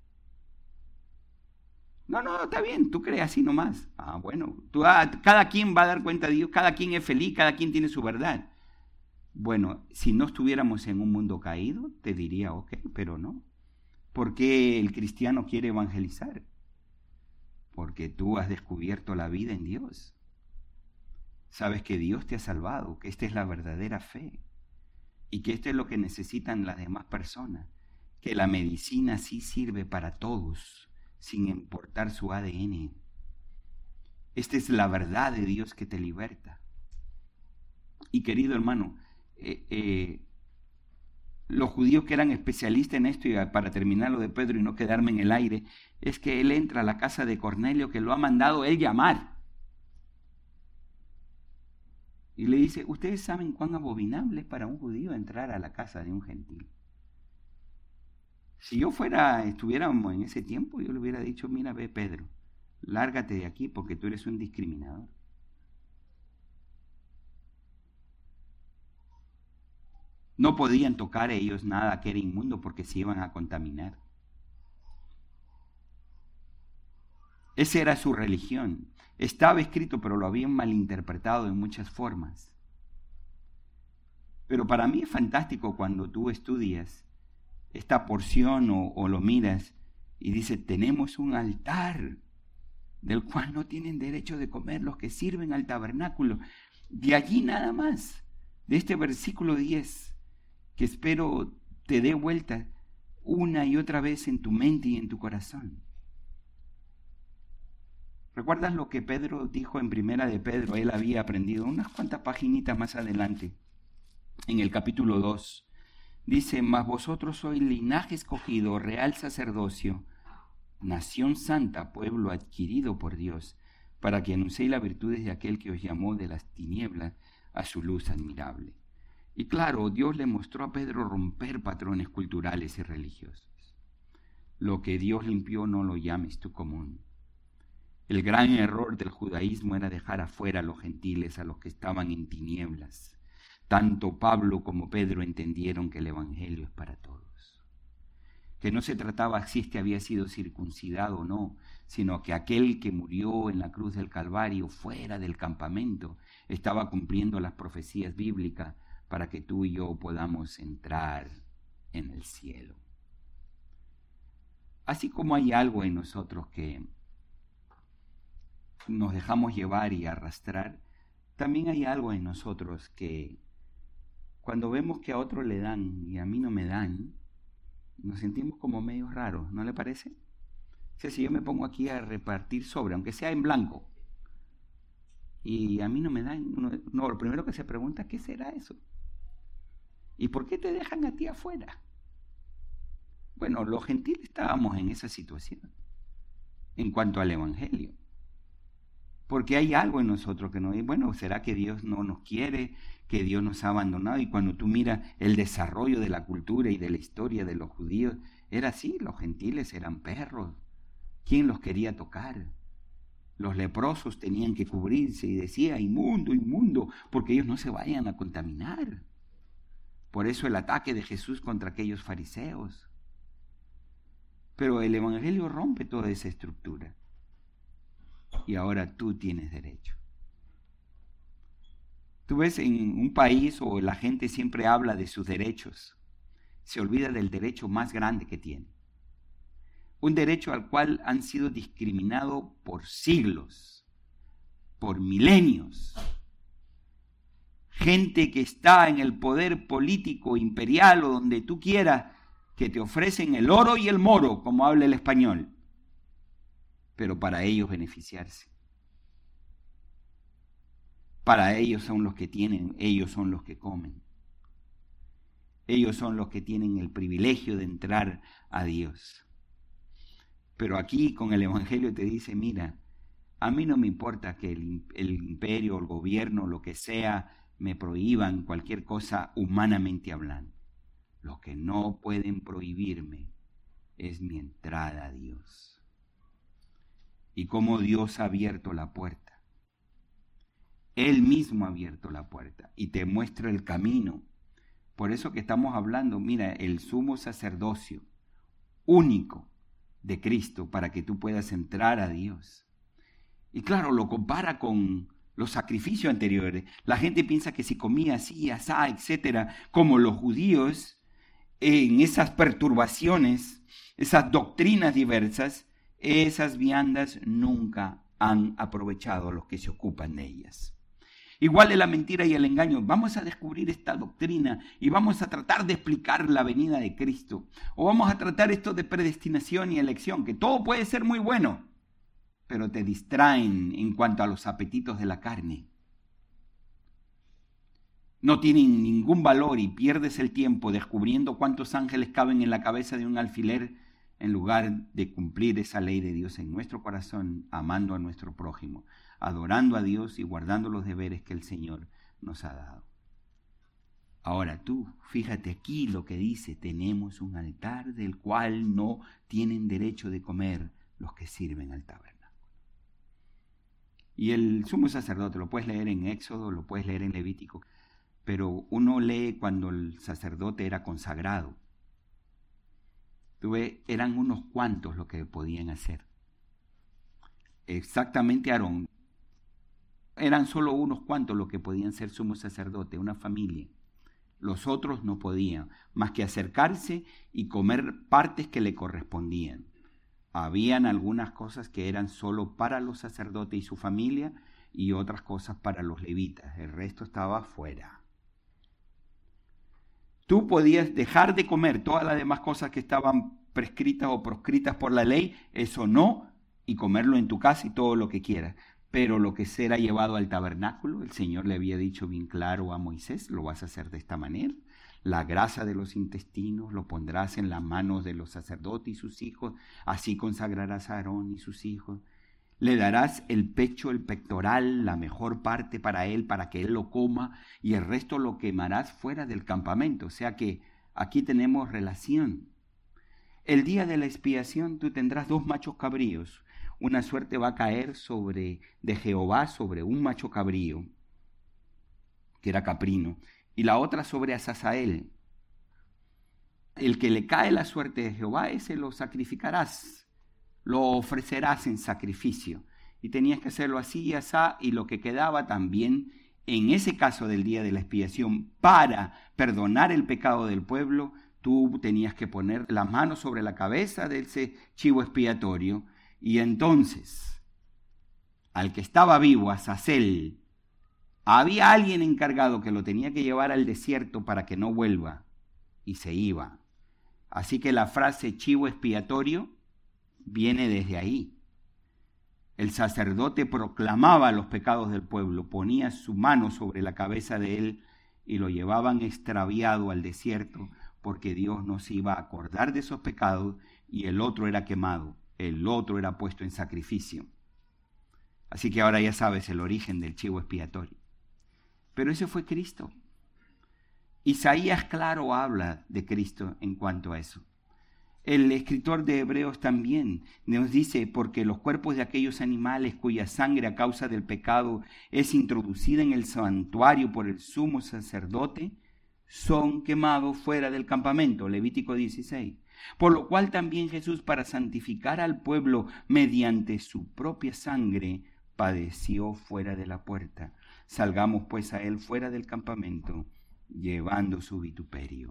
No, no, está bien, tú crees así nomás. Ah, bueno, tú, ah, cada quien va a dar cuenta de Dios, cada quien es feliz, cada quien tiene su verdad. Bueno, si no estuviéramos en un mundo caído, te diría, ok, pero no. ¿Por qué el cristiano quiere evangelizar? Porque tú has descubierto la vida en Dios. Sabes que Dios te ha salvado, que esta es la verdadera fe y que esto es lo que necesitan las demás personas, que la medicina sí sirve para todos, sin importar su A D N. Esta es la verdad de Dios que te liberta. Y querido hermano, eh, eh, los judíos que eran especialistas en esto, y para terminar lo de Pedro y no quedarme en el aire, es que él entra a la casa de Cornelio, que lo ha mandado él llamar. Y le dice, ustedes saben cuán abominable es para un judío entrar a la casa de un gentil. Si yo fuera, estuviéramos en ese tiempo, yo le hubiera dicho, mira, ve Pedro, lárgate de aquí porque tú eres un discriminador. No podían tocar ellos nada que era inmundo porque se iban a contaminar. Esa era su religión. Estaba escrito, pero lo habían malinterpretado en muchas formas. Pero para mí es fantástico cuando tú estudias esta porción o, o lo miras y dice, tenemos un altar del cual no tienen derecho de comer los que sirven al tabernáculo. De allí nada más, de este versículo diez, que espero te dé vuelta una y otra vez en tu mente y en tu corazón. ¿Recuerdas lo que Pedro dijo en Primera de Pedro? Él había aprendido unas cuantas paginitas más adelante, en el capítulo dos. Dice, mas vosotros sois linaje escogido, real sacerdocio, nación santa, pueblo adquirido por Dios, para que anunciéis las virtudes de aquel que os llamó de las tinieblas a su luz admirable. Y claro, Dios le mostró a Pedro romper patrones culturales y religiosos. Lo que Dios limpió no lo llames tú común. El gran error del judaísmo era dejar afuera a los gentiles, a los que estaban en tinieblas. Tanto Pablo como Pedro entendieron que el evangelio es para todos. Que no se trataba si este había sido circuncidado o no, sino que aquel que murió en la cruz del Calvario fuera del campamento estaba cumpliendo las profecías bíblicas para que tú y yo podamos entrar en el cielo. Así como hay algo en nosotros que nos dejamos llevar y arrastrar, también hay algo en nosotros que cuando vemos que a otros le dan y a mí no me dan, nos sentimos como medio raros, ¿no le parece? O sea, si yo me pongo aquí a repartir sobre, aunque sea en blanco, y a mí no me dan, no, no, lo primero que se pregunta, ¿qué será eso? ¿Y por qué te dejan a ti afuera? Bueno, los gentiles estábamos en esa situación en cuanto al evangelio. Porque hay algo en nosotros que no es, bueno, ¿será que Dios no nos quiere, que Dios nos ha abandonado? Y cuando tú miras el desarrollo de la cultura y de la historia de los judíos, era así, los gentiles eran perros. ¿Quién los quería tocar? Los leprosos tenían que cubrirse y decía, inmundo, inmundo, porque ellos no se vayan a contaminar. Por eso el ataque de Jesús contra aquellos fariseos. Pero el evangelio rompe toda esa estructura. Y ahora tú tienes derecho. Tú ves en un país o la gente siempre habla de sus derechos. Se olvida del derecho más grande que tiene. Un derecho al cual han sido discriminados por siglos, por milenios. Gente que está en el poder político, imperial o donde tú quieras, que te ofrecen el oro y el moro, como habla el español, pero para ellos beneficiarse. Para ellos son los que tienen, ellos son los que comen. Ellos son los que tienen el privilegio de entrar a Dios. Pero aquí con el evangelio te dice, mira, a mí no me importa que el, el imperio, el gobierno, lo que sea, me prohíban cualquier cosa humanamente hablando. Lo que no pueden prohibirme es mi entrada a Dios. Y cómo Dios ha abierto la puerta. Él mismo ha abierto la puerta y te muestra el camino. Por eso que estamos hablando, mira, el sumo sacerdocio único de Cristo para que tú puedas entrar a Dios. Y claro, lo compara con los sacrificios anteriores. La gente piensa que si comía así, asá, etcétera, como los judíos, en esas perturbaciones, esas doctrinas diversas, esas viandas nunca han aprovechado a los que se ocupan de ellas. Igual de la mentira y el engaño, vamos a descubrir esta doctrina y vamos a tratar de explicar la venida de Cristo. O vamos a tratar esto de predestinación y elección, que todo puede ser muy bueno, pero te distraen en cuanto a los apetitos de la carne. No tienen ningún valor y pierdes el tiempo descubriendo cuántos ángeles caben en la cabeza de un alfiler en lugar de cumplir esa ley de Dios en nuestro corazón, amando a nuestro prójimo, adorando a Dios y guardando los deberes que el Señor nos ha dado. Ahora tú, fíjate aquí lo que dice, tenemos un altar del cual no tienen derecho de comer los que sirven al tabernáculo. Y el sumo sacerdote, lo puedes leer en Éxodo, lo puedes leer en Levítico, pero uno lee cuando el sacerdote era consagrado. Tú ves, eran unos cuantos los que podían hacer. Exactamente Aarón. Eran solo unos cuantos los que podían ser sumo sacerdote, una familia. Los otros no podían, más que acercarse y comer partes que le correspondían. Habían algunas cosas que eran solo para los sacerdotes y su familia y otras cosas para los levitas. El resto estaba fuera. Tú podías dejar de comer todas las demás cosas que estaban prescritas o proscritas por la ley, eso no, y comerlo en tu casa y todo lo que quieras. Pero lo que será llevado al tabernáculo, el Señor le había dicho bien claro a Moisés, lo vas a hacer de esta manera. La grasa de los intestinos lo pondrás en las manos de los sacerdotes y sus hijos, así consagrarás a Aarón y sus hijos. Le darás el pecho, el pectoral, la mejor parte para él, para que él lo coma, y el resto lo quemarás fuera del campamento. O sea que aquí tenemos relación. El día de la expiación tú tendrás dos machos cabríos. Una suerte va a caer sobre de Jehová sobre un macho cabrío, que era caprino, y la otra sobre Azazael. El que le cae la suerte de Jehová, ese lo sacrificarás, lo ofrecerás en sacrificio. Y tenías que hacerlo así y asá, y lo que quedaba también, en ese caso del día de la expiación, para perdonar el pecado del pueblo, tú tenías que poner las manos sobre la cabeza de ese chivo expiatorio, y entonces, al que estaba vivo, Azazel, había alguien encargado que lo tenía que llevar al desierto para que no vuelva, y se iba. Así que la frase chivo expiatorio viene desde ahí. El sacerdote proclamaba los pecados del pueblo, ponía su mano sobre la cabeza de él y lo llevaban extraviado al desierto, porque Dios no se iba a acordar de esos pecados, y el otro era quemado, el otro era puesto en sacrificio. Así que ahora ya sabes el origen del chivo expiatorio. Pero ese fue Cristo. Isaías, claro, habla de Cristo en cuanto a eso. El escritor de Hebreos también nos dice, porque los cuerpos de aquellos animales cuya sangre a causa del pecado es introducida en el santuario por el sumo sacerdote, son quemados fuera del campamento, Levítico dieciséis. Por lo cual también Jesús, para santificar al pueblo mediante su propia sangre, padeció fuera de la puerta. Salgamos pues a él fuera del campamento, llevando su vituperio.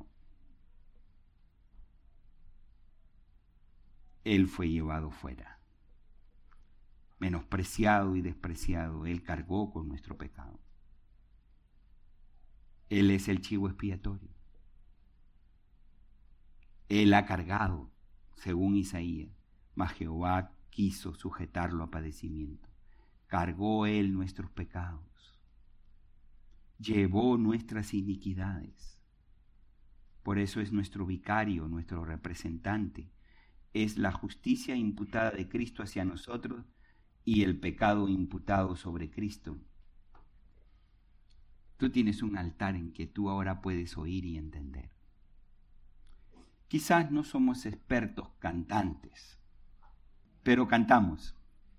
Él fue llevado fuera, menospreciado y despreciado. Él cargó con nuestro pecado. Él es el chivo expiatorio. Él ha cargado, según Isaías, mas Jehová quiso sujetarlo a padecimiento. Cargó él nuestros pecados, llevó nuestras iniquidades. Por eso es nuestro vicario, nuestro representante. Es la justicia imputada de Cristo hacia nosotros y el pecado imputado sobre Cristo. Tú tienes un altar en que tú ahora puedes oír y entender. Quizás no somos expertos cantantes, pero cantamos.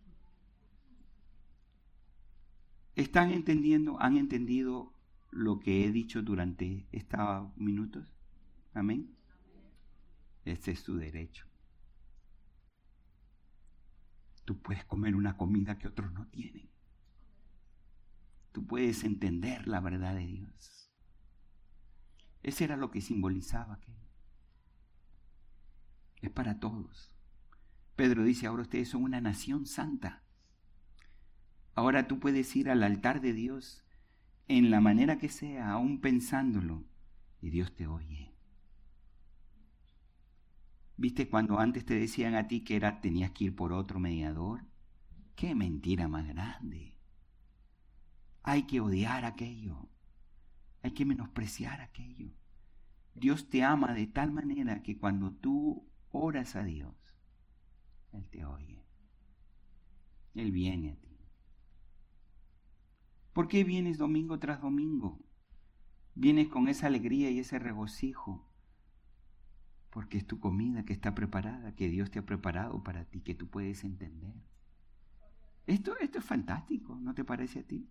¿Están entendiendo, han entendido lo que he dicho durante estos minutos? Amén. Este es tu derecho. Tú puedes comer una comida que otros no tienen. Tú puedes entender la verdad de Dios. Ese era lo que simbolizaba aquello. Es para todos. Pedro dice, ahora ustedes son una nación santa. Ahora tú puedes ir al altar de Dios en la manera que sea, aún pensándolo, y Dios te oye. ¿Viste cuando antes te decían a ti que era, tenías que ir por otro mediador? ¡Qué mentira más grande! Hay que odiar aquello. Hay que menospreciar aquello. Dios te ama de tal manera que cuando tú oras a Dios, Él te oye. Él viene a ti. ¿Por qué vienes domingo tras domingo? Vienes con esa alegría y ese regocijo. Porque es tu comida que está preparada, que Dios te ha preparado para ti, que tú puedes entender. Esto, esto es fantástico, ¿no te parece a ti?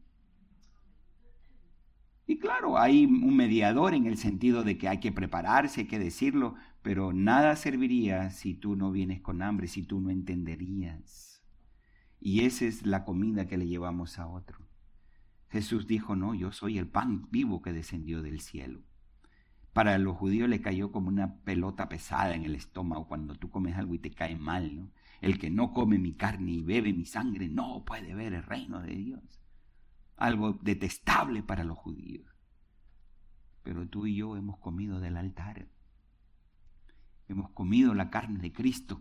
Y claro, hay un mediador en el sentido de que hay que prepararse, hay que decirlo, pero nada serviría si tú no vienes con hambre, si tú no entenderías. Y esa es la comida que le llevamos a otro. Jesús dijo, no, yo soy el pan vivo que descendió del cielo. Para los judíos le cayó como una pelota pesada en el estómago cuando tú comes algo y te cae mal, ¿no? El que no come mi carne y bebe mi sangre no puede ver el reino de Dios. Algo detestable para los judíos. Pero tú y yo hemos comido del altar. Hemos comido la carne de Cristo.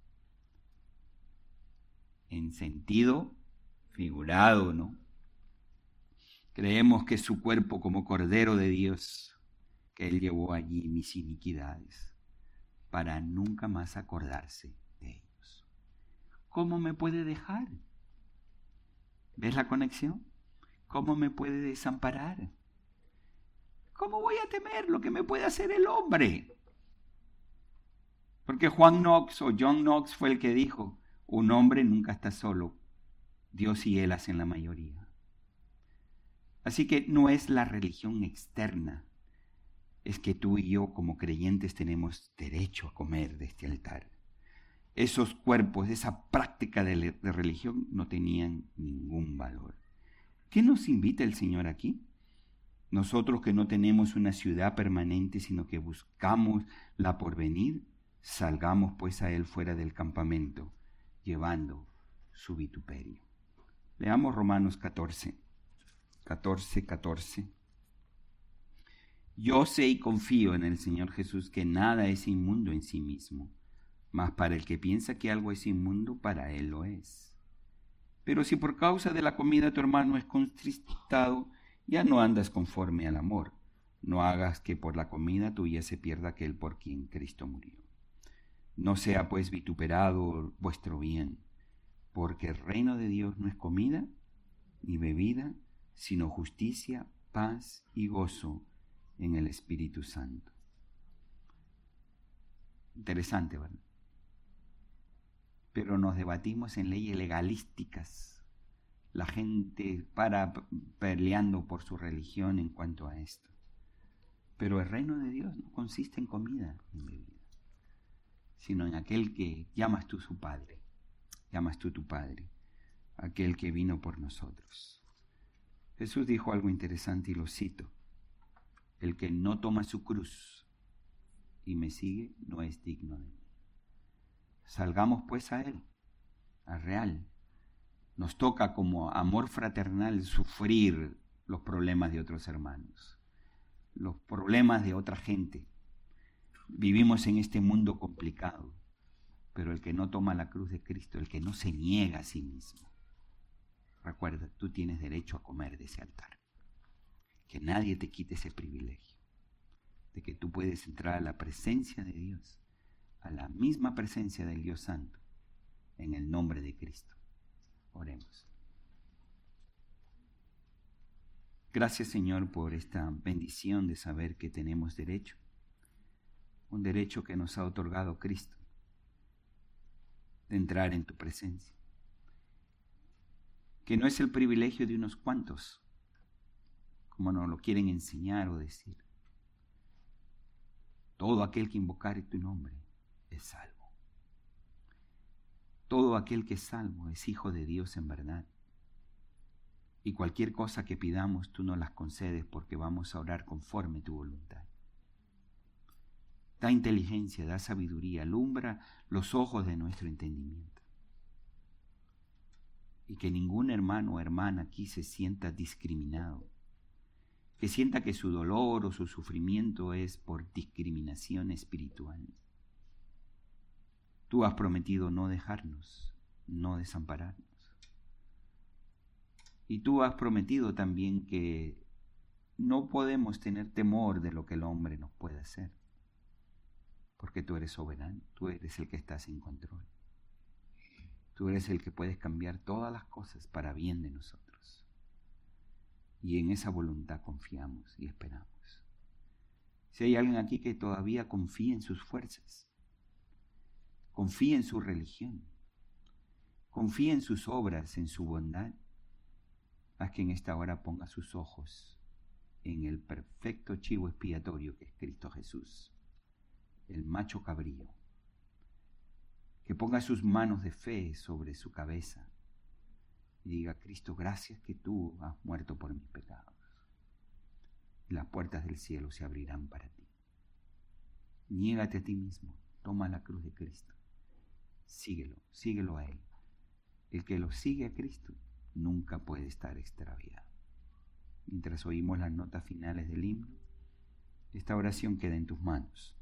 En sentido figurado, ¿no? Creemos que es su cuerpo como Cordero de Dios, que Él llevó allí mis iniquidades, para nunca más acordarse de ellos. ¿Cómo me puede dejar? ¿Ves la conexión? ¿Cómo me puede desamparar? ¿Cómo voy a temer lo que me puede hacer el hombre? Porque Juan Knox o John Knox fue el que dijo, un hombre nunca está solo, Dios y él hacen la mayoría. Así que no es la religión externa, es que tú y yo como creyentes tenemos derecho a comer de este altar. Esos cuerpos, esa práctica de, de religión no tenían ningún valor. ¿Qué nos invita el Señor aquí? Nosotros que no tenemos una ciudad permanente, sino que buscamos la porvenir, salgamos pues a Él fuera del campamento, llevando su vituperio. Leamos Romanos catorce, catorce, catorce. Yo sé y confío en el Señor Jesús que nada es inmundo en sí mismo, mas para el que piensa que algo es inmundo, para él lo es. Pero si por causa de la comida tu hermano es contristado, ya no andas conforme al amor. No hagas que por la comida tuya se pierda aquel por quien Cristo murió. No sea pues vituperado vuestro bien, porque el reino de Dios no es comida ni bebida, sino justicia, paz y gozo en el Espíritu Santo. Interesante, ¿verdad? Pero nos debatimos en leyes legalísticas. La gente para peleando por su religión en cuanto a esto. Pero el reino de Dios no consiste en comida ni bebida, sino en aquel que llamas tú su Padre, llamas tú tu Padre, aquel que vino por nosotros. Jesús dijo algo interesante y lo cito. El que no toma su cruz y me sigue no es digno de mí. Salgamos pues a Él, al real. Nos toca como amor fraternal sufrir los problemas de otros hermanos, los problemas de otra gente. Vivimos en este mundo complicado, pero el que no toma la cruz de Cristo, el que no se niega a sí mismo, recuerda, tú tienes derecho a comer de ese altar. Que nadie te quite ese privilegio, de que tú puedes entrar a la presencia de Dios, a la misma presencia del Dios Santo, en el nombre de Cristo. Oremos. Gracias, Señor, por esta bendición de saber que tenemos derecho, un derecho que nos ha otorgado Cristo, de entrar en tu presencia, que no es el privilegio de unos cuantos, como nos lo quieren enseñar o decir. Todo aquel que invocare tu nombre es salvo. Todo aquel que es salvo es hijo de Dios en verdad. Y cualquier cosa que pidamos, tú nos las concedes porque vamos a orar conforme tu voluntad. Da inteligencia, da sabiduría, alumbra los ojos de nuestro entendimiento. Y que ningún hermano o hermana aquí se sienta discriminado, que sienta que su dolor o su sufrimiento es por discriminación espiritual. Tú has prometido no dejarnos, no desampararnos. Y tú has prometido también que no podemos tener temor de lo que el hombre nos puede hacer, porque tú eres soberano, tú eres el que estás en control. Tú eres el que puedes cambiar todas las cosas para bien de nosotros. Y en esa voluntad confiamos y esperamos. Si hay alguien aquí que todavía confía en sus fuerzas, confía en su religión, confía en sus obras, en su bondad, haz que en esta hora ponga sus ojos en el perfecto chivo expiatorio que es Cristo Jesús, el macho cabrío, que ponga sus manos de fe sobre su cabeza y diga: Cristo, gracias que tú has muerto por mis pecados. Y las puertas del cielo se abrirán para ti. Niégate a ti mismo, toma la cruz de Cristo. Síguelo, síguelo a Él. El que lo sigue a Cristo nunca puede estar extraviado. Mientras oímos las notas finales del himno, esta oración queda en tus manos.